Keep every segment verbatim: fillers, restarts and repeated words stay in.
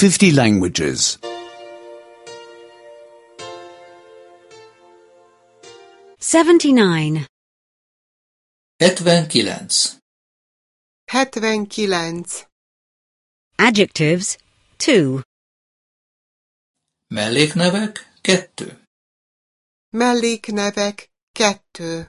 fifty languages. seventy-nine. hetvenkilenc. hetvenkilenc. Adjectives, two. Melléknevek, kettő. Melléknevek, kettő.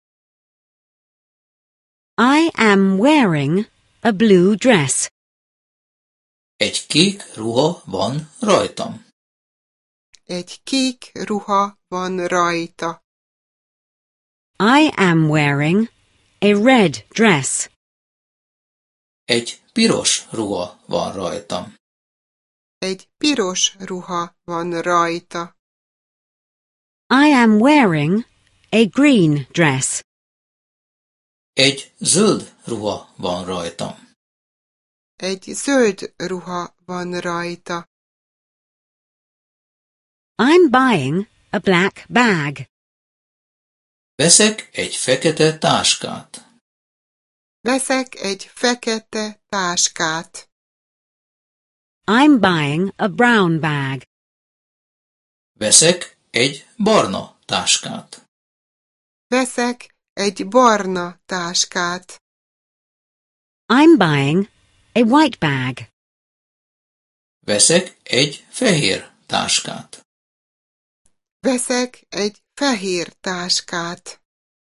I am wearing a blue dress. Egy kék ruha van rajtam. Egy kék ruha van rajta. I am wearing a red dress. Egy piros ruha van rajtam. Egy piros ruha van rajta. I am wearing a green dress. Egy zöld ruha van rajtam. Egy zöld ruha van rajta. I'm buying a black bag. Veszek egy fekete táskát. Veszek egy fekete táskát. I'm buying a brown bag. Veszek egy barna táskát. Veszek egy barna táskát. I'm buying a white bag. Veszek egy fehér táskát. Veszek egy fehér táskát.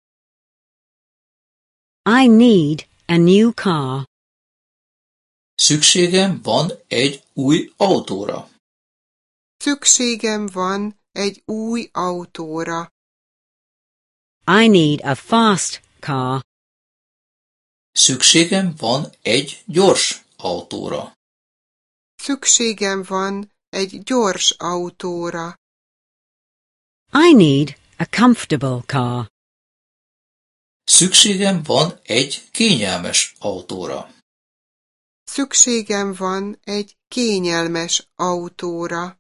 I need a new car. Szükségem van egy új autóra. Szükségem van egy új autóra. I need a fast car. Szükségem van egy gyors autóra. Szükségem van egy gyors autóra. I need a comfortable car. Szükségem van egy kényelmes autóra. Szükségem van egy kényelmes autóra.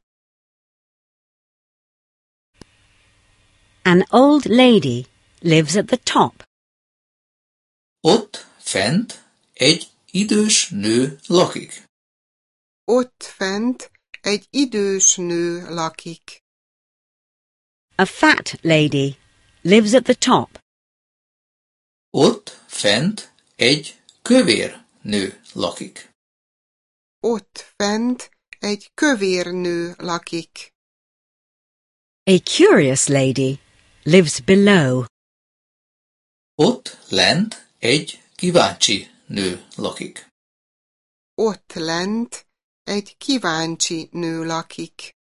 An old lady lives at the top. Ott fent egy idős nő lakik. Ott fent egy idős nő lakik. A fat lady lives at the top. Ott fent egy kövér nő lakik. Ott fent egy kövér nő lakik. A curious lady lives below. Ott lent egy kíváncsi nő lakik. Ott lent egy kíváncsi nő lakik.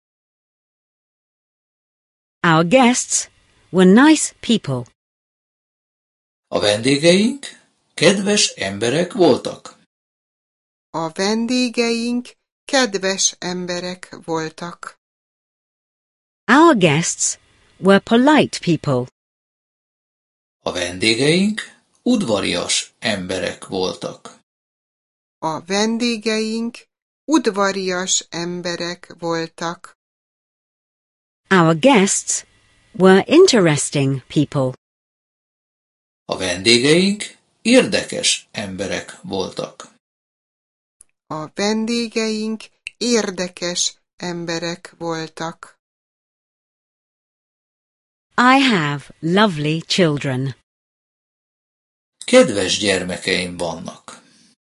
Our guests were nice people. A vendégeink kedves emberek voltak. A vendégeink kedves emberek voltak. Our guests were polite people. A vendégeink udvarias emberek voltak. A vendégeink udvarias emberek voltak. Our guests were interesting people. A vendégeink érdekes emberek voltak. A vendégeink érdekes emberek voltak. I have lovely children. Kedves gyermekeim vannak.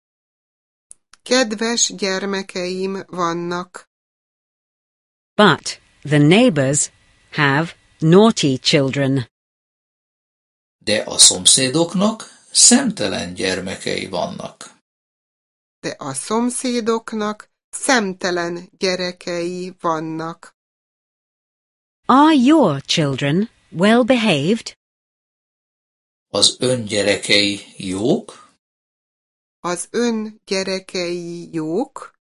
Kedves gyermekeim vannak. But the neighbors have naughty children. De a szomszédoknak szemtelen gyermekei vannak. De a szomszédoknak szemtelen gyerekei vannak. Are your children well behaved? Az ön gyerekei jók? Az ön gyerekei jók?